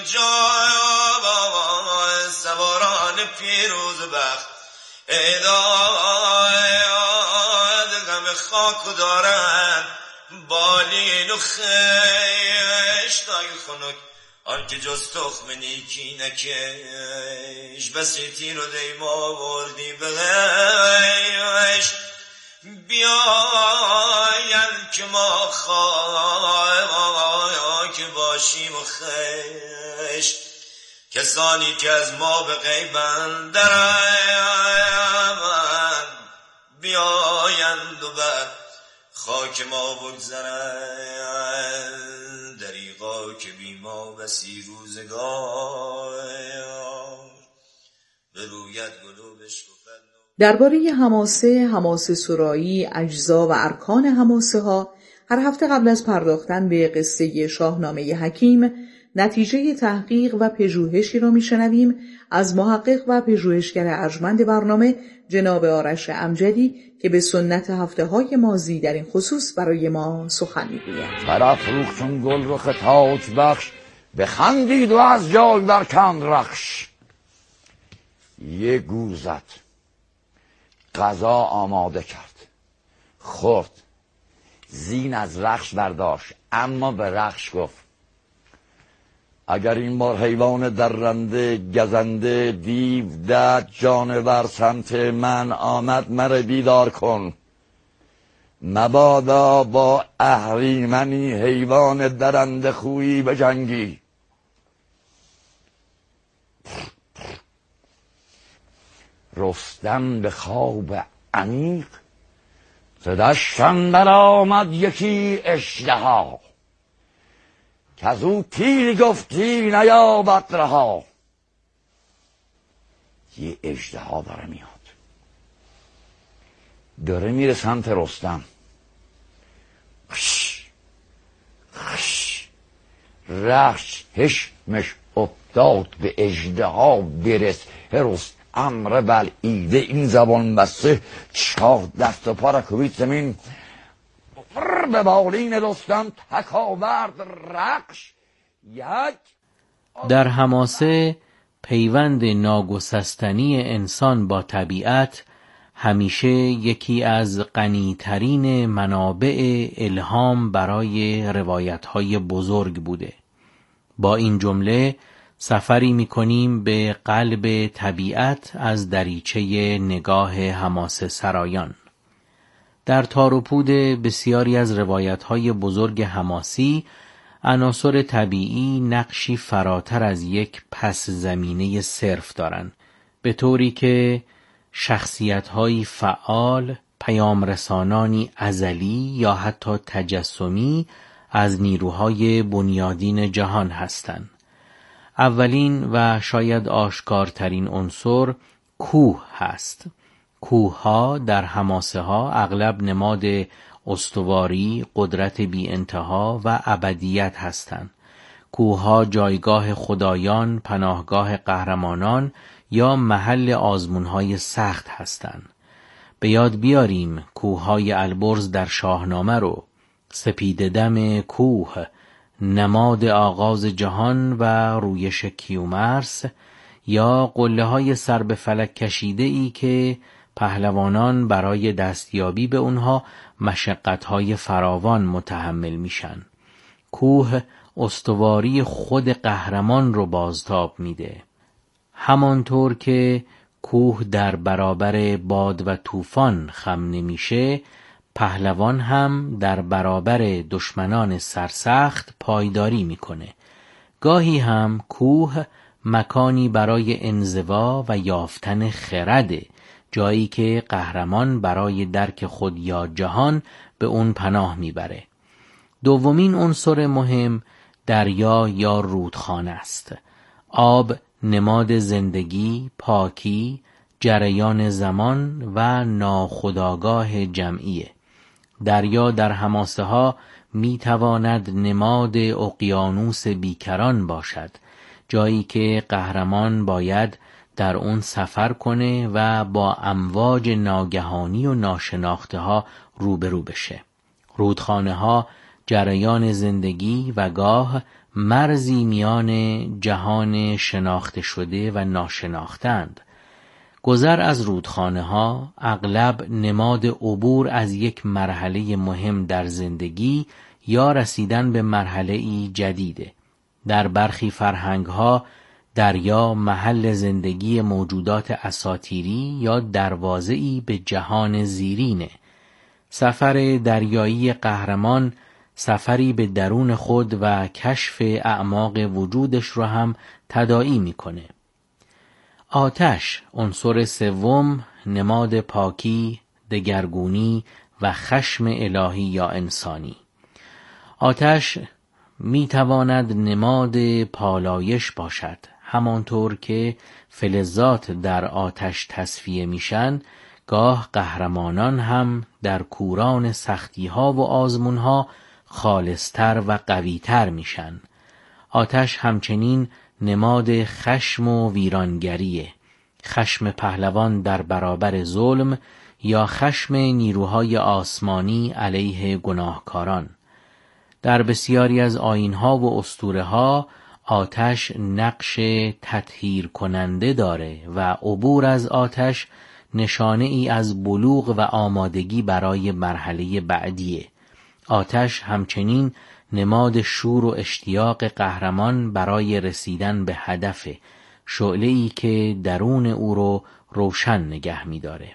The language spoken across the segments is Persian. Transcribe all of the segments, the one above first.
کجا سواران پیروز بخت ایداد غم خاک دارن بالین و خشتای خنک آنکه جز تخم نیکی نکش بسی تیر و دیما وردی بغیش بیاین که ما خاک باشیم و خشت کسانی که از ما به غیبند درند بیایند و بر خاک ما بگذرند دریغا که بی ما بسی روزگار بروید گلو بشکفد. درباره حماسه سرایی، اجزا و ارکان حماسه ها هر هفته قبل از پرداختن به قصه شاهنامه حکیم نتیجه تحقیق و پژوهشی را میشنویم از محقق و پژوهشگر ارجمند برنامه جناب آرش امجدی که به سنت هفته‌های ماضی در این خصوص برای ما سخن میگوید. برافروخت چون گل رخ تاج بخش بخندید و از جای برکند رخش. یه گور زد، غذا آماده کرد، خورد، زین از رخش برداشت، اما به رخش گفت اگر این بار حیوان درنده گزنده دیو دد جانور سمت من آمد مره بیدار کن، مبادا با اهریمنی حیوان درنده خویی بجنگی. رستم به خواب عمیق ز دشت برآمد یکی اژدها کز او تیری گفتی نیابد رها. یه اژدها داره میاد، داره میره سمت رستم. خش خش رخش هشمش افتاد به اژدها برس رست امر بلعیده این زبان بسته 4 دست و پا را کوبید زمین به بالین رستم تکاورد رخش. در حماسه پیوند ناگسستنی انسان با طبیعت همیشه یکی از غنی‌ترین منابع الهام برای روایت‌های بزرگ بوده. با این جمله سفری می‌کنیم به قلب طبیعت از دریچه نگاه حماسه سرایان. در تار و پود بسیاری از روایت‌های بزرگ حماسی عناصر طبیعی نقشی فراتر از یک پس زمینه صرف دارند، به طوری که شخصیت‌های فعال، پیامرسانانی ازلی یا حتی تجسمی از نیروهای بنیادین جهان هستند. اولین و شاید آشکارترین عنصر کوه هست. کوه‌ها در حماسه‌ها اغلب نماد استواری، قدرت بی انتها و ابدیت هستند. کوه‌ها جایگاه خدایان، پناهگاه قهرمانان یا محل آزمون‌های سخت هستند. به یاد بیاریم کوه‌های البرز در شاهنامه رو. سپید دم کوه، نماد آغاز جهان و رویش کیومرث، یا قله‌های سر به فلک کشیده‌ای که پهلوانان برای دستیابی به اونها مشقت‌های فراوان متحمل میشن. کوه استواری خود قهرمان رو بازتاب میده. همانطور که کوه در برابر باد و طوفان خم نمیشه، پهلوان هم در برابر دشمنان سرسخت پایداری میکنه. گاهی هم کوه مکانی برای انزوا و یافتن خرده، جایی که قهرمان برای درک خود یا جهان به اون پناه میبره. دومین عنصر مهم دریا یا رودخانه است. آب نماد زندگی، پاکی، جریان زمان و ناخودآگاه جمعیه. دریا در حماسه ها می تواند نماد اقیانوس بیکران باشد، جایی که قهرمان باید در اون سفر کنه و با امواج ناگهانی و ناشناخته ها روبرو بشه. رودخانه ها جریان زندگی و گاه مرزی میان جهان شناخته شده و ناشناختند. گذر از رودخانه ها اغلب نماد عبور از یک مرحله مهم در زندگی یا رسیدن به مرحله‌ای جدیده. در برخی فرهنگ ها دریا محل زندگی موجودات اساطیری یا دروازه‌ای به جهان زیرینه. سفر دریایی قهرمان سفری به درون خود و کشف اعماق وجودش رو هم تداعی میکنه. آتش، عنصر سوم، نماد پاکی، دگرگونی و خشم الهی یا انسانی. آتش میتواند نماد پالایش باشد. همانطور که فلزات در آتش تصفیه میشن، گاه قهرمانان هم در کوران سختی‌ها و آزمون‌ها خالص‌تر و قوی‌تر میشن. آتش همچنین نماد خشم و ویرانگریه. خشم پهلوان در برابر ظلم یا خشم نیروهای آسمانی علیه گناهکاران. در بسیاری از آیین‌ها و اسطوره‌ها آتش نقش تطهیر کننده داره و عبور از آتش نشانه ای از بلوغ و آمادگی برای مرحله بعدیه. آتش همچنین نماد شور و اشتیاق قهرمان برای رسیدن به هدف، شعله‌ای که درون او رو روشن نگه می‌داره.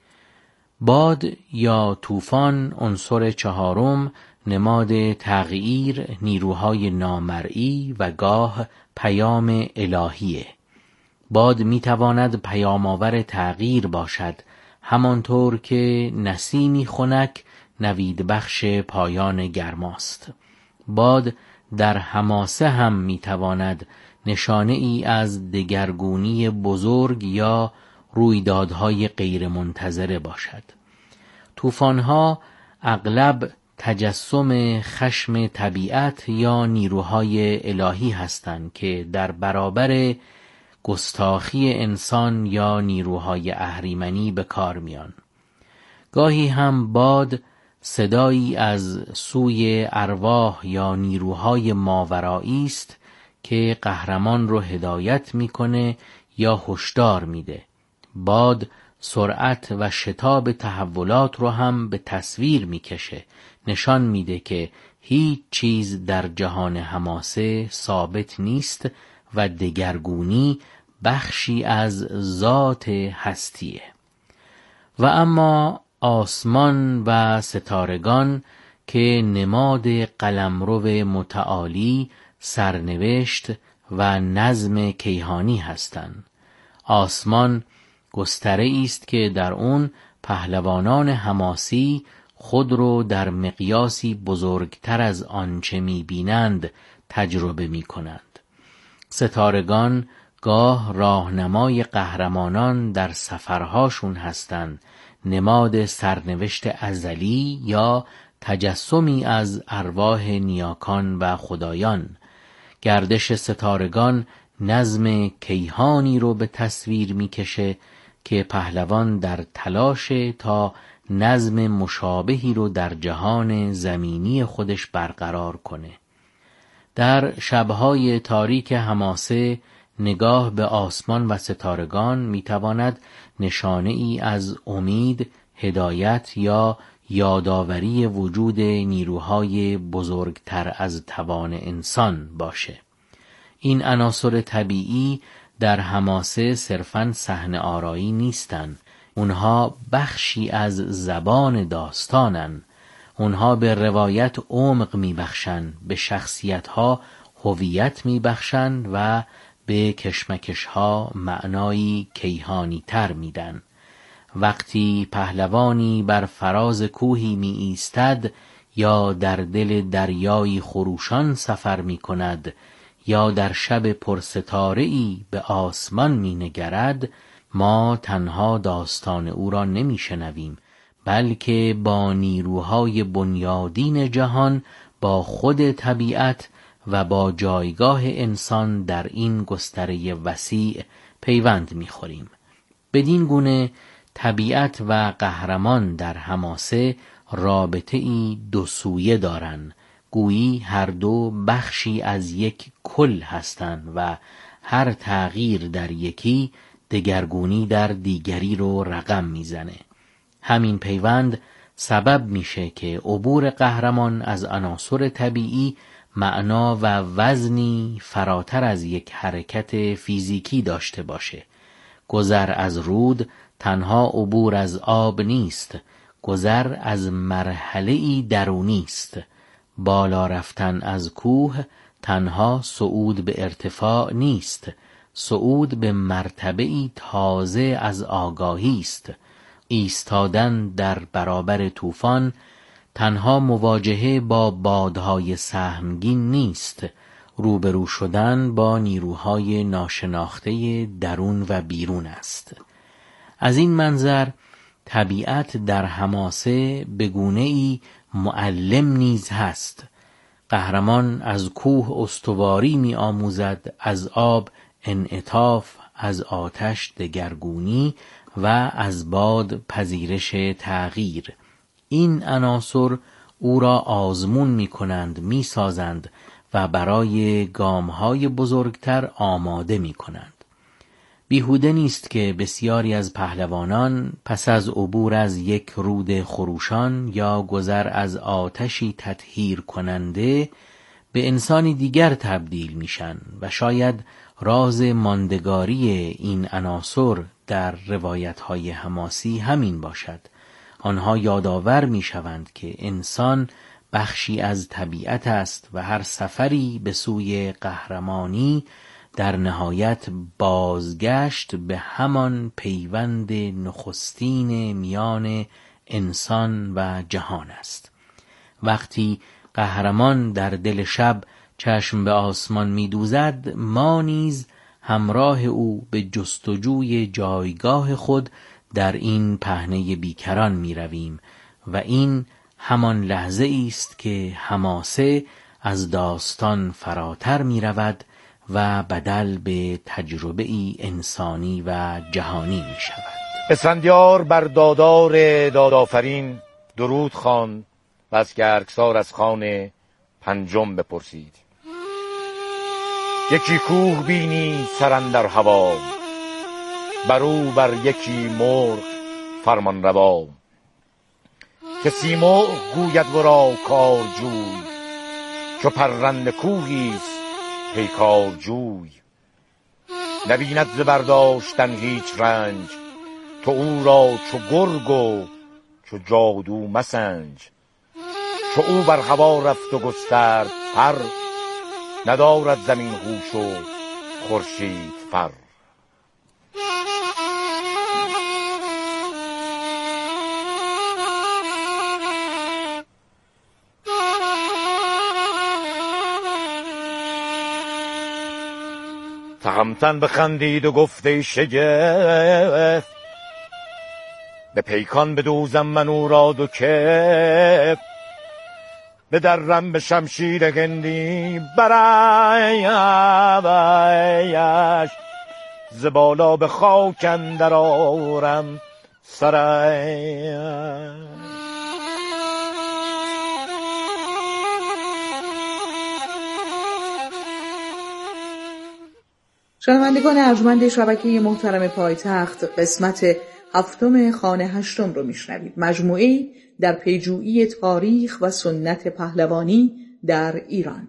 باد یا طوفان، عنصر چهارم، نماد تغییر، نیروهای نامرئی و گاه پیام الهیه. باد میتواند پیام‌آور تغییر باشد، همانطور که نسیمی خنک نوید بخش پایان گرماست. باد در حماسه هم میتواند نشانه ای از دگرگونی بزرگ یا رویدادهای غیرمنتظره باشد. طوفان‌ها اغلب تجسم خشم طبیعت یا نیروهای الهی هستند که در برابر گستاخی انسان یا نیروهای اهریمنی به کار میان. گاهی هم باد صدایی از سوی ارواح یا نیروهای ماورایی است که قهرمان رو هدایت میکنه یا هشدار میده. باد سرعت و شتاب تحولات رو هم به تصویر میکشه، نشان میده که هیچ چیز در جهان حماسه ثابت نیست و دگرگونی بخشی از ذات هستیه. و اما آسمان و ستارگان که نماد قلمرو متعالی، سرنوشت و نظم کیهانی هستند. آسمان گستره‌ای است که در اون پهلوانان حماسی خود رو در مقیاسی بزرگتر از آنچه می‌بینند تجربه می‌کنند. ستارگان گاه راهنمای قهرمانان در سفرهاشون هستند، نماد سرنوشت ازلی یا تجسمی از ارواح نیاکان و خدایان. گردش ستارگان نظم کیهانی رو به تصویر میکشه که پهلوان در تلاش تا نظم مشابهی رو در جهان زمینی خودش برقرار کنه. در شبهای تاریک حماسه نگاه به آسمان و ستارگان میتواند نشانه ای از امید، هدایت یا یادآوری وجود نیروهای بزرگتر از توان انسان باشه. این عناصر طبیعی در حماسه صرفاً صحنه آرایی نیستند. اونها بخشی از زبان داستانن. اونها به روایت عمق میبخشن، به شخصیتها هویت میبخشن و به کشمکشها معنایی کیهانی تر میدن. وقتی پهلوانی بر فراز کوهی می ایستد یا در دل دریایی خروشان سفر می کند یا در شب پرستاره‌ای به آسمان می نگرد، ما تنها داستان او را نمی شنویم، بلکه با نیروهای بنیادین جهان، با خود طبیعت و با جایگاه انسان در این گستره وسیع پیوند می خوریم. بدین گونه طبیعت و قهرمان در حماسه رابطه‌ای دو سویه دارند، گویی هر دو بخشی از یک کل هستند و هر تغییر در یکی دگرگونی در دیگری رو رقم میزنه. همین پیوند سبب میشه که عبور قهرمان از عناصر طبیعی معنا و وزنی فراتر از یک حرکت فیزیکی داشته باشه. گذر از رود تنها عبور از آب نیست، گذر از مرحله‌ای درونی است. بالا رفتن از کوه تنها صعود به ارتفاع نیست، صعود به مرتبه‌ای تازه از آگاهی است. ایستادن در برابر طوفان تنها مواجهه با بادهای سهمگین نیست، روبرو شدن با نیروهای ناشناخته درون و بیرون است. از این منظر طبیعت در حماسه به گونه‌ای معلم نیز هست. قهرمان از کوه استواری می آموزد، از آب انعطاف، از آتش دگرگونی و از باد پذیرش تغییر. این عناصر او را آزمون می کنند، می سازند و برای گام‌های بزرگتر آماده می کنند. بیهوده نیست که بسیاری از پهلوانان پس از عبور از یک رود خروشان یا گذر از آتشی تطهیر کننده به انسانی دیگر تبدیل میشن و شاید راز ماندگاری این عناصر در روایت‌های حماسی همین باشد. آنها یادآور میشوند که انسان بخشی از طبیعت است و هر سفری به سوی قهرمانی در نهایت بازگشت به همان پیوند نخستین میان انسان و جهان است. وقتی قهرمان در دل شب چشم به آسمان می‌دوزد، ما نیز همراه او به جستجوی جایگاه خود در این پهنه بیکران می‌رویم و این همان لحظه است که حماسه از داستان فراتر می‌رود و بدل به تجربه ای انسانی و جهانی می شود. اسفندیار بر دادار دادآفرین درود خواند و از گرگسار از خان پنجم بپرسید. یکی کوه بینی سر اندر هوا، برو بر یکی مرغ فرمان روا. که سیمرغ گوید ورا کارجوی، چو پرنده کوهیست پیکار جوی. نبیند ز برداشتن هیچ رنج، تو او را چو گرگ و چو جادو مسنج. چو او بر هوا رفت و گسترد پر، ندارد زمین هوش و خورشید فر. تهمتن بخندید و گفت ای شگفت، به پیکان بدوزم من او را دو کف. بدرم به شمشیر هندی برایش، ز بالا به خاک اندر آرم سرش. شنوندگان ارجمند شبکه محترم پایتخت، قسمت 7 خانه 8 رو میشنوید. مجموعه‌ای در پیجویی تاریخ و سنت پهلوانی در ایران.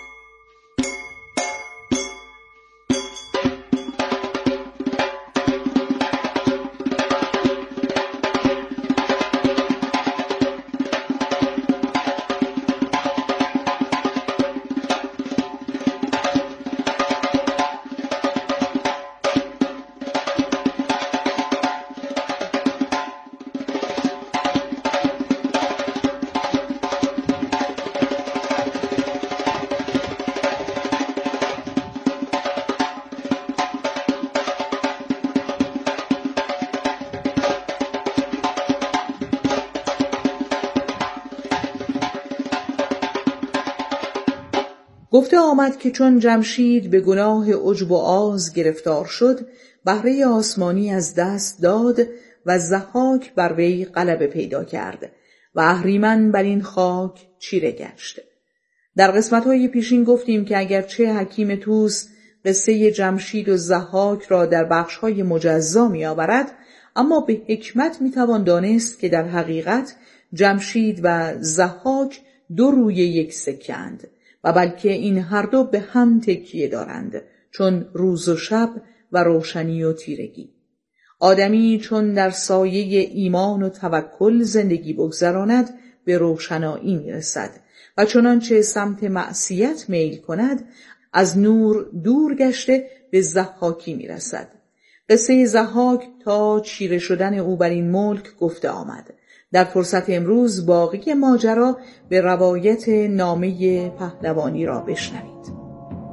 گفته آمد که چون جمشید به گناه عجب و آز گرفتار شد، بهره آسمانی از دست داد و ضحاک بر وی غلبه پیدا کرد و اهریمن بر این خاک چیره گشت. در قسمت‌های پیشین گفتیم که اگرچه حکیم طوس قصه جمشید و ضحاک را در بخش‌های مجزا می‌آورد، اما به حکمت می‌توان دانست که در حقیقت جمشید و ضحاک دو روی یک سکه‌اند و بلکه این هر دو به هم تکیه دارند، چون روز و شب و روشنی و تیرگی. آدمی چون در سایه ایمان و توکل زندگی بگذراند به روشنایی میرسد و چنانچه سمت معصیت میل کند از نور دور گشته به ضحاکی میرسد. قصه ضحاک تا چیره شدن او بر این ملک گفته آمد. در فرصت امروز باقی ماجرا به روایت نامه پهلوانی را بشنوید.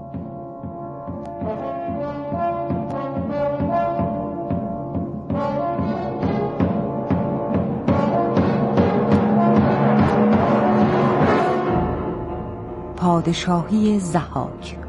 پادشاهی ضحاک.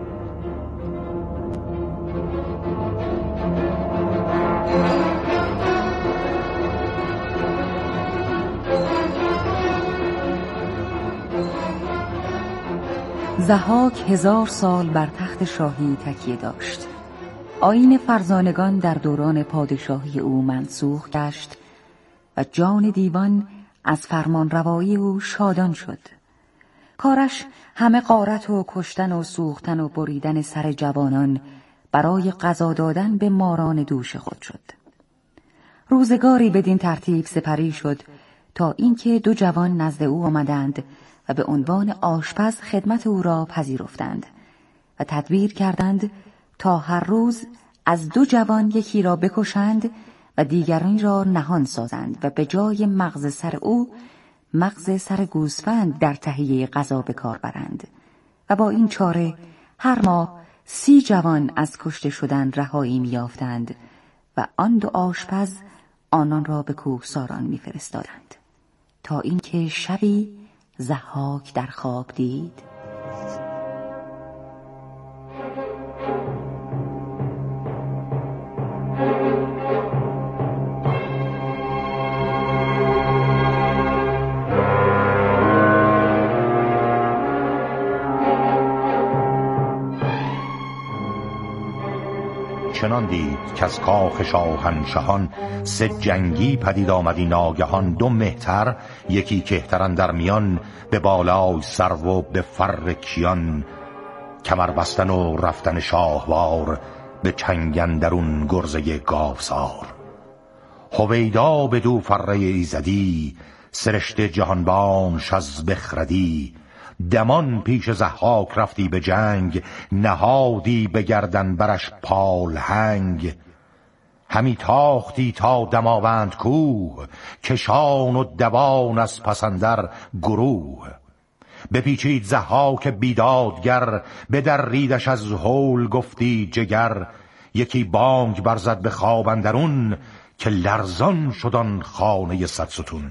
ضحاک 1000 سال بر تخت شاهی تکیه داشت. آیین فرزانگان در دوران پادشاهی او منسوخ گشت و جان دیوان از فرمانروایی او شادان شد. کارش همه غارت و کشتن و سوختن و بریدن سر جوانان برای غذا دادن به ماران دوش خود شد. روزگاری بدین ترتیب سپری شد تا اینکه 2 جوان نزد او آمدند و به عنوان آشپز خدمت او را پذیرفتند و تدبیر کردند تا هر روز از 2 جوان یکی را بکشند و دیگران را نهان سازند و به جای مغز سر او مغز سر گوسفند در تهیه غذا به کار برند و با این چاره هر ماه 30 جوان از کشته شدن رهایی می‌یافتند و آن 2 آشپز آنان را به کوهساران می‌فرستادند تا اینکه شبی ضحاک در خواب دید چنان دید که از کاخ شاهنشهان 3 جنگی پدید آمدی ناگهان، 2 مهتر یکی کهتران در میان، به بالای سرو و به فر کیان، کمر بستن و رفتن شاهوار، به چنگ اندرون گرزه گاوسار. هویدا بدو فره ایزدی، سرشته جهانبانش از بخردی، دمان پیش ضحاک رفتی به جنگ، نهادی به گردن برش پالهنگ. همی تاختی تا دماوند کوه، کشان و دوان از پسندر گروه. بپیچید ضحاک بیدادگر، بدریدش از هول گفتی جگر. یکی بانگ برزد به خواب اندرون، که لرزان شدن خانه 100 ستون.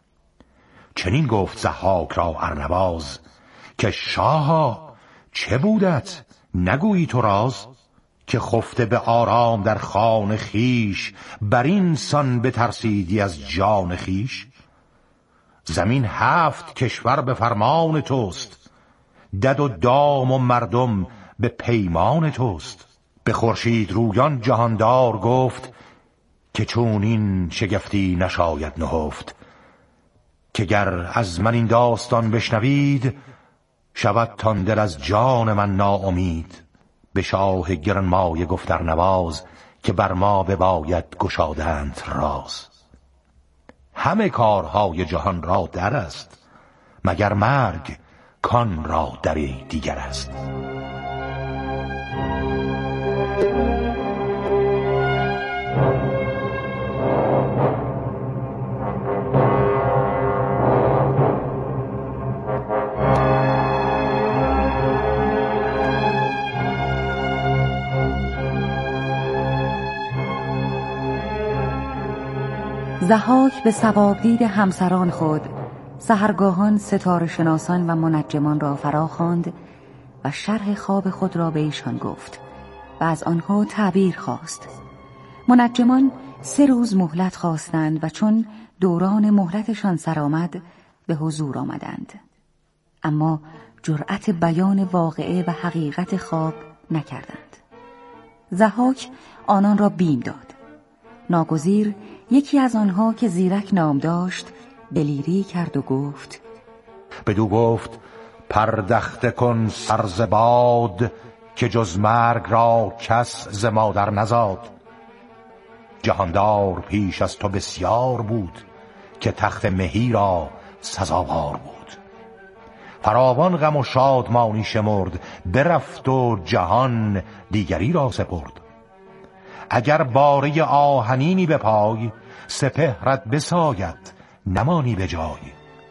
چنین گفت ضحاک را ارنواز، که شاها چه بودت نگویی تو راز؟ که خفته به آرام در خانه خیش، بر این سان بترسیدی از جان خیش. زمین 7 کشور به فرمان توست، دد و دام و مردم به پیمان توست. به خورشید رویان جهاندار گفت، که چون این شگفتی نشاید نهفت. که گر از من این داستان بشنوید، شود تان دل از جان من ناامید. به شاه گرانمایه گفت ارنواز، که بر ما بباید گشادند راز. همه کارهای جهان را در است، مگر مرگ کان را دری دیگر است. ضحاک به ثوابدید همسران خود سحرگاهان ستاره شناسان و منجمان را فرا خواند و شرح خواب خود را به ایشان گفت و از آنها تعبیر خواست. منجمان 3 روز مهلت خواستند و چون دوران مهلتشان سر آمد به حضور آمدند. اما جرأت بیان واقعه و حقیقت خواب نکردند. ضحاک آنان را بیم داد. ناگزیر یکی از آنها که زیرک نام داشت دلیری کرد و گفت: بدو گفت پردخته کن سر ز باد، که جز مرگ را کس ز مادر نزاد. جهاندار پیش از تو بسیار بود، که تخت مهی را سزاوار بود. فراوان غم و شادمانی شمرد، برفت و جهان دیگری را سپرد. اگر باره آهنینی به پای، سپهرت بساید نمانی به جای.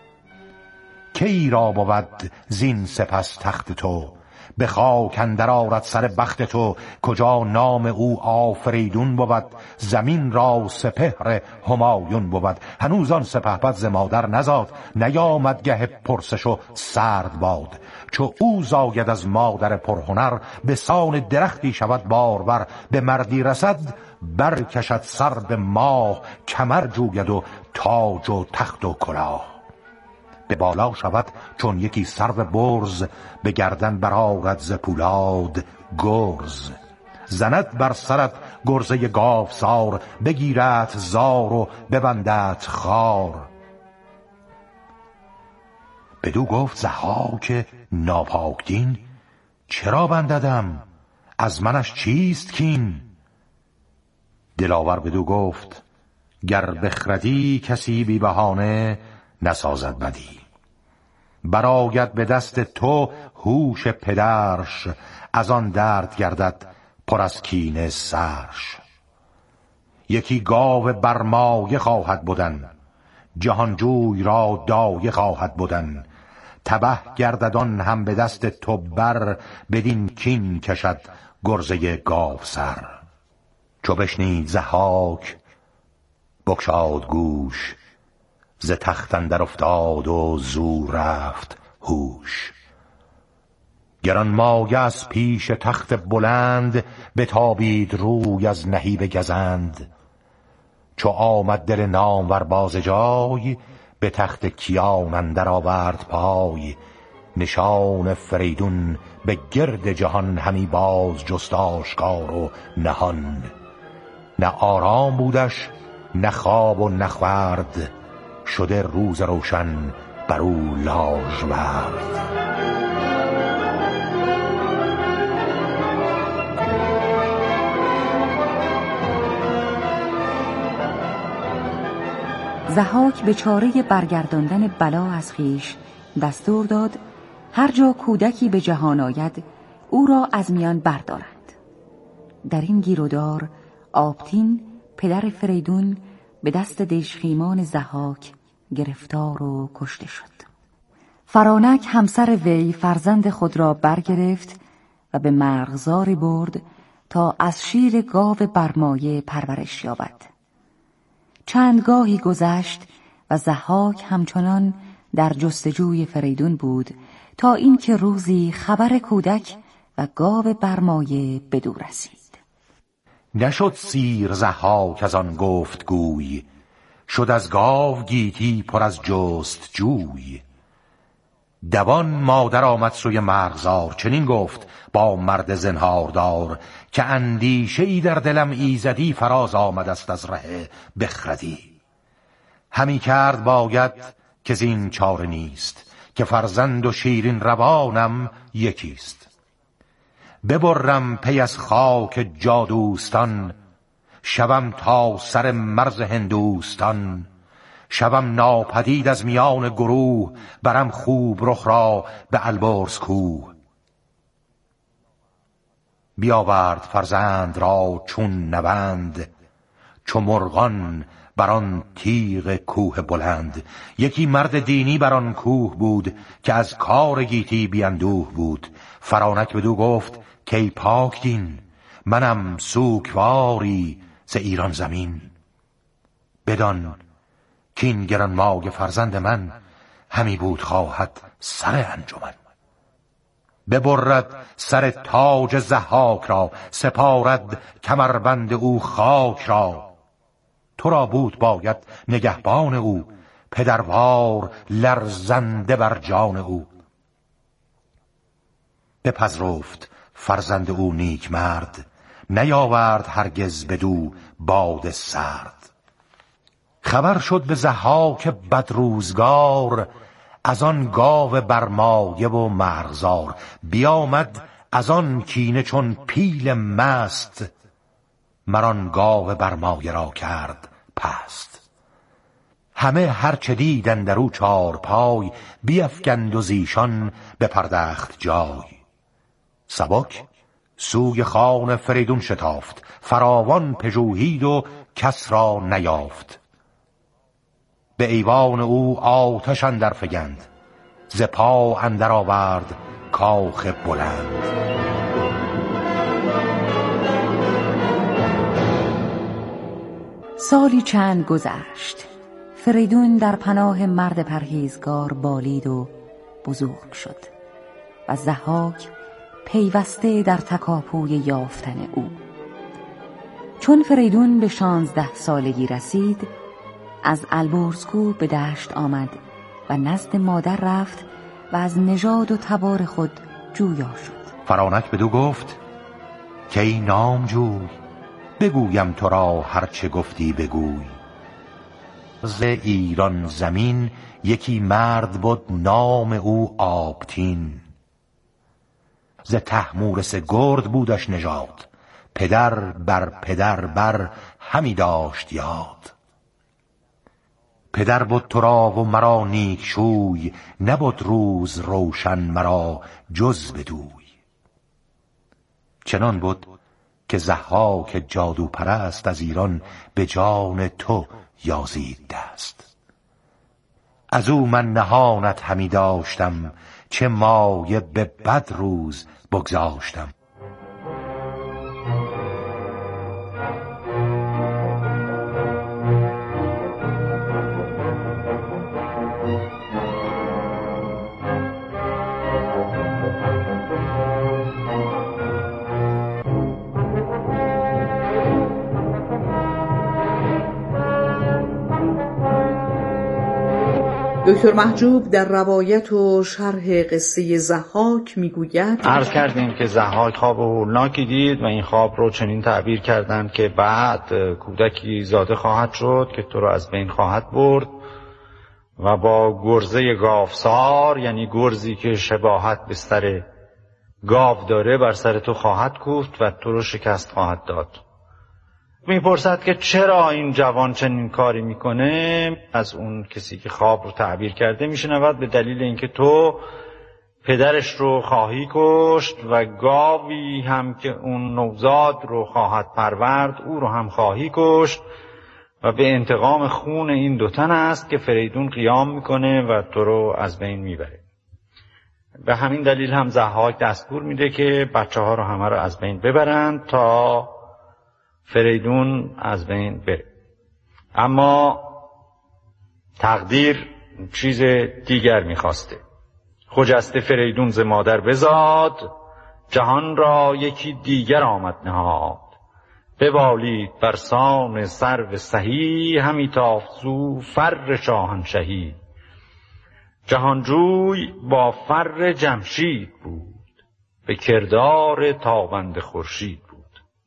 کی را بود زین سپس تخت تو، به خاک اندر آرد سر بخت تو. کجا نام او آفریدون بود، زمین را سپهر همایون بود. هنوز آن سپهبد ز مادر نزاد، نیامد گه پرسش و سرد باد. چو او زاید از مادر پرهنر، به سان درختی شود بارور. به مردی رسد برکشد سر به ماه، کمر جوید و تاج و تخت و کلاه. به بالا شود چون یکی سرو برز، به گردن برآرد ز پولاد گرز. زند بر سرت گرزه گاوسار، بگیرد زار و ببندد خار. بدو گفت ضحاک ناپاک دین، چرا بنددم از منش چیست کین؟ دلاور بدو گفت گر بخردی کسی بی بهانه نسازد بدی. برآید به دست تو هوش پدرش، از آن درد گردد پر از کینه سرش. یکی گاو برمایه خواهد بودن، جهانجوی را دایه خواهد بودن. تبه گرددان هم به دست تو بر، بدین کین کشد گرزه گاو سر. چو بشنید ضحاک بگشاد گوش، ز تخت اندر افتاد و زو رفت هوش. گرانمایه از پیش تخت بلند، بتابید روی از نهیب گزند. چو آمد دل نامور باز جای، به تخت کیان اندر آورد پای. نشان فریدون به گرد جهان، همی باز جست آشکار و نهان. نه آرام بودش نه خواب و نه خورد، شده روز روشن بر او لاژورد. ضحاک به چاره برگرداندن بلا از خویش دستور داد هر جا کودکی به جهان آید او را از میان بردارند. در این گیرودار آبتین پدر فریدون به دست دژخیمان ضحاک گرفتار و کشته شد. فرانک همسر وی فرزند خود را برگرفت و به مرغزاری برد تا از شیر گاو برمایه پرورش یابد. چند گاهی گذشت و ضحاک همچنان در جستجوی فریدون بود تا اینکه روزی خبر کودک و گاو برمایه بدو رسید. نشد سیر ضحاک از آن گفت گوی، شد از گاو گیتی پر از جست جوی. دوان مادر آمد سوی مرغزار، چنین گفت با مرد زنهاردار که اندیشه ای در دلم ایزدی فراز آمد است از ره بخردی. همی کرد باید که زین چاره نیست، که فرزند و شیرین روانم یکیست. ببرم پی از خاک جادوستان، شوم تا سر مرز هندوستان. شوم ناپدید از میان گروه، برم خوب رخ را به البرز کوه. بیاورد فرزند را چون نوند، چو مرغان بران تیغ کوه بلند. یکی مرد دینی بران کوه بود، که از کار گیتی بیندوه بود. فرانک بدو گفت که ای پاک دین، منم سوکواری ز ایران زمین. بدان کین گرانمایه فرزند من، همی بود خواهد سر انجمن. ببرد سر تاج ضحاک را، سپارد کمربند او خاک را. تو را بود باید نگهبان او، پدروار لرزنده بر جان او. بپذرفت فرزند او نیک مرد، نیاورد هرگز بدو باد سرد. خبر شد به ضحاک بدروزگار، از آن گاو برمایه و مرغزار. بیامد از آن کینه چون پیل مست، مران گاو برمایه را کرد پست. همه هرچه دید اندرو چارپای، بیفگند و زیشان بپردخت جای. سبک سوی خان فریدون شتافت، فراوان پژوهید و کس را نیافت. به ایوان او آتش اندر فگند، ز پا اندر آورد کاخ بلند. سالی چند گذشت. فریدون در پناه مرد پرهیزگار بالید و بزرگ شد و ضحاک پیوسته در تکاپوی یافتن او. چون فریدون به 16 سالگی رسید، از البرزکو به دشت آمد و نزد مادر رفت و از نژاد و تبار خود جویا شد. فرانک بدو گفت که ای نامجوی، بگویم تو را هرچه گفتی بگوی. ز ایران زمین یکی مرد بود، نام او آبتین. ز تحمورس گرد بودش نژاد، پدر بر پدر بر همی داشت یاد. پدر بود تو را و مرا نیک شوی، نبود روز روشن مرا جز بدوی. چنان بود که ضحاک جادو پرست، از ایران به جان تو یازید دست. از او من نهانت همی داشتم، چه مایه به بد روز بگذاشتم. دکتر محجوب در روایت و شرح قصه ضحاک میگوید: عرض کردیم که ضحاک خواب هولناکی دید و این خواب رو چنین تعبیر کردند که بعد کودکی زاده خواهد شد که تو رو از بین خواهد برد و با گرزه گاوسار، یعنی گرزی که شباهت به سر گاو داره، بر سر تو خواهد کوفت و تو رو شکست خواهد داد. میپرسد که چرا این جوان چنین کاری میکنه. از اون کسی که خواب رو تعبیر کرده میشنود به دلیل اینکه تو پدرش رو خواهی کشت و گاوی هم که اون نوزاد رو خواهد پرورد او رو هم خواهی کشت و به انتقام خون این دو تن است که فریدون قیام میکنه و تو رو از بین میبره. به همین دلیل هم ضحاک دستور میده که بچه ها رو همه رو از بین ببرند تا فریدون از بین بره. اما تقدیر چیز دیگر میخواسته. خجسته فریدون ز مادر بزاد، جهان را یکی دیگر آمد نهاد. ببالید برسان سرو سهی، همی تافت زو فر شاهنشهی. جهانجوی با فر جمشید بود، به کردار تابنده خورشید بود.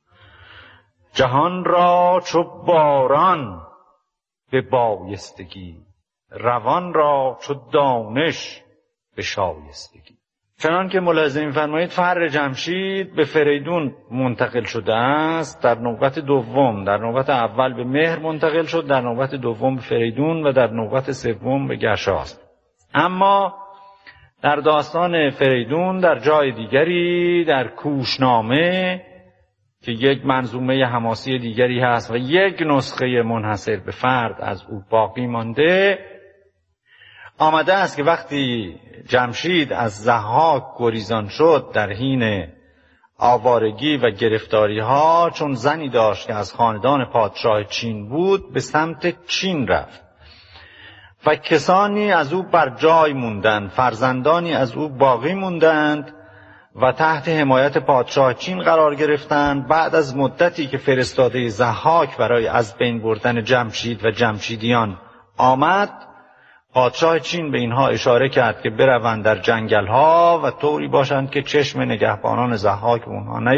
جهان را چو باران به بایستگی، روان را چو دانش به شایستگی. چنان که ملاحظه می‌فرمایید فر جمشید به فریدون منتقل شده است. در نوبت دوم، در نوبت اول به مهر منتقل شد، در نوبت دوم به فریدون و در نوبت سوم به گشاسپ. اما در داستان فریدون در جای دیگری، در کوشنامه که یک منظومه حماسی دیگری هست و یک نسخه منحصر به فرد از او باقی مانده، آمده است که وقتی جمشید از ضحاک گریزان شد در حین آوارگی و گرفتاری ها، چون زنی داشت که از خاندان پادشاه چین بود، به سمت چین رفت و کسانی از او بر جای موندند، فرزندانی از او باقی موندند و تحت حمایت پادشاه چین قرار گرفتند. بعد از مدتی که فرستاده ضحاک برای از بین بردن جمشید و جمشیدیان آمد، پادشاه چین به اینها اشاره کرد که بروند در جنگل ها و طوری باشند که چشم نگهبانان ضحاک اونها